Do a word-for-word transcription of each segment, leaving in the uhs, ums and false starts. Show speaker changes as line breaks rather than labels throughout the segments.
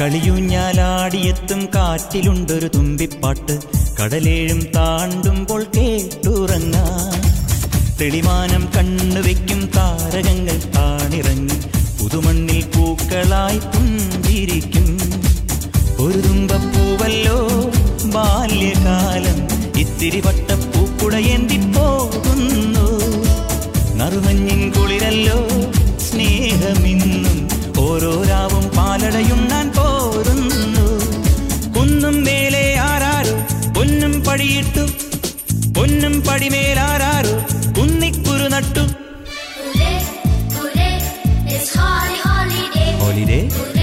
കളിയൂഞ്ഞാലാടിയെത്തും കാറ്റിലുണ്ടൊരു തുമ്പിപ്പാട്ട്, കടലേഴും താണ്ടുമ്പോൾ കേട്ടുറങ്ങാം. തെളിമാനം കണ്ണുവെക്കും താരകങ്ങൾ താണിറങ്ങി പുതുമണ്ണിൽ പൂക്കളായി പുഞ്ചിരിക്കും. ഒരു തുമ്പപ്പൂവല്ലോ ബാല്യകാലം, ഇത്തിരി വട്ടപ്പൂക്കുടയേന്തിപ്പോകുന്നു. നറുമഞ്ഞിൻ കുളിരല്ലോ സ്നേഹമിന്നും, ഓരോ രാവും പാലടയുണ്ണാൻ പോരുന്നു. കുന്നും മേലെ ആരാരോ പൊന്നും പടിയിട്ടു, പൊന്നും പടിമേലാരാരോ കുന്നിക്കുരു നട്ടു. ഹോളിഡേ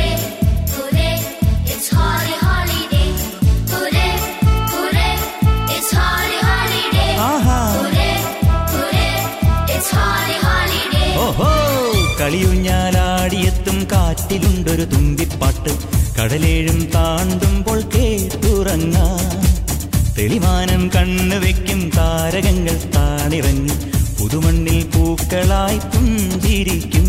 ഓഹോ. കളിയൂഞ്ഞാലാടിയെത്തും കാറ്റിലുണ്ടൊരു തുമ്പിപ്പാട്ട്, കടലേഴും താണ്ടുമ്പോൾ കേട്ടുറങ്ങാം. തെളിമാനം കണ്ണുവെക്കും താരകങ്ങൾ താണിറങ്ങി പുതുമണ്ണിൽ പൂക്കളായി പുഞ്ചിരിക്കും.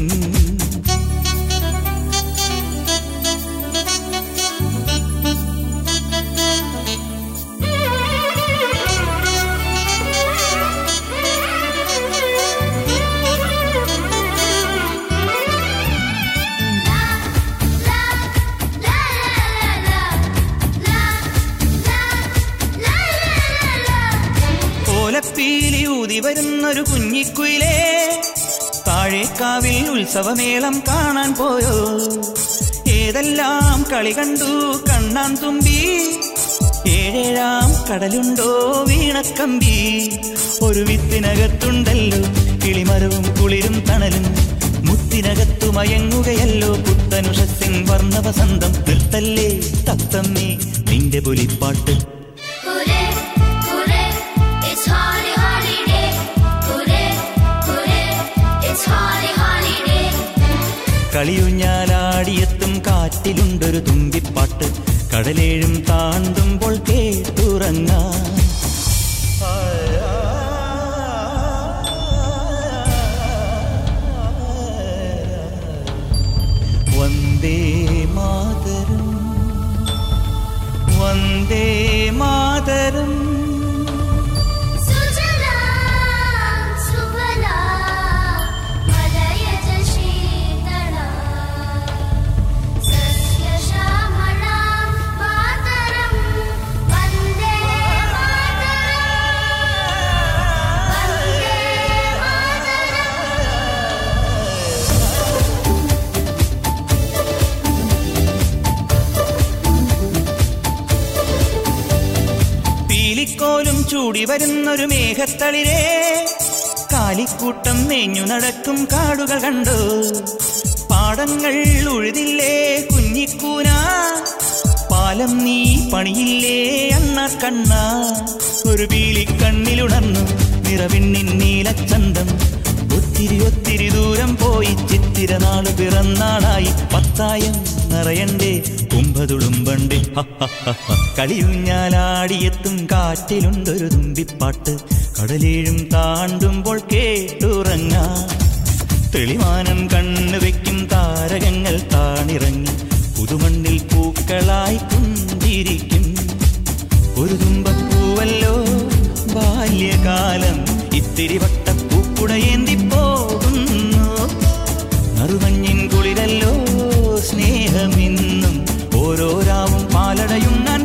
ഓലപ്പീലി ഊതി വരുന്നൊരു കുഞ്ഞിക്കുയിലേ, താഴേക്കാവിൽ ഉത്സവമേളം കാണാൻ പോയോ? ഏതെല്ലാം കളി കണ്ടു കണ്ണാൻ തുമ്പി, ഏഴേഴാം കടലുണ്ടോ വീണക്കമ്പി. ഒരു വിത്തിനകത്തുണ്ടല്ലോ കിളിമരവും കുളിരും തണലും, മുത്തിനകത്തു മയങ്ങുകയല്ലോ പുത്തനുഷസിൻ വർണ്ണ വസന്തം. നിർത്തല്ലേ തത്തമ്മേ നിന്റെ പുലിപ്പാട്ട്. കളിയൂഞ്ഞാലാടിയെത്തും കാറ്റിലുണ്ടൊരു തുമ്പിപ്പാട്ട്, കടലേഴും താണ്ടുമ്പോൾ കേട്ടുറങ്ങാം. വന്ദേ മാതരം, വന്ദേ മാതരം. കോലും ചൂടി വരുന്നൊരു മേഘത്തളിരേ, കാലിക്കൂട്ടം മേഞ്ഞു നടക്കും കാടുകൾ കണ്ടു. പാടങ്ങൾ ഉഴുതില്ലേ കുഞ്ഞിക്കൂന, പാലം നീ പണിയില്ലേ അണ്ണാക്കണ്ണ. ഒരു പീലി കണ്ണിലുണർന്നു നിറവിണ്ണിൻ നീലച്ചന്തം, ഒത്തിരി ഒത്തിരി ദൂരം പോയി ചിത്തിര നാള് പിറന്നാളായി. പത്തായം നിറയണ്ടേ കുംഭതുളുമ്പണ്ടേ. കളിയൂഞ്ഞാലാടിയെത്തും കാറ്റിലുണ്ടൊരു തുമ്പിപ്പാട്ട്, കടലേഴും താണ്ടുമ്പോൾ കേട്ടുറങ്ങാം. തെളിമാനം കണ്ണുവെക്കും താരകങ്ങൾ താണിറങ്ങി പുതുമണ്ണിൽ പൂക്കളായി പുഞ്ചിരിക്കും. ഒരു തുമ്പപ്പൂവല്ലോ ബാല്യകാലം, ഇത്തിരി വട്ടപ്പൂക്കുടയേന്തിപ്പോകുന്നു. നറുമഞ്ഞിൻ കുളിരല്ലോ സ്നേഹമിന്നും, ഓരോ രാവും പാലടയുണ്ണാൻ